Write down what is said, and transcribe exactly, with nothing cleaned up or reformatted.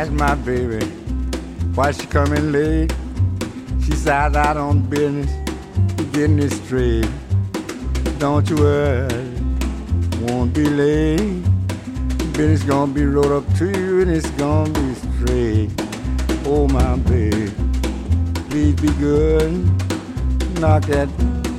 asked my baby why she coming late. She said out on business, getting it straight. Don't you worry, won't be late. Business gonna be rolled up to you and it's gonna be straight. Oh my baby, please be good. Knock at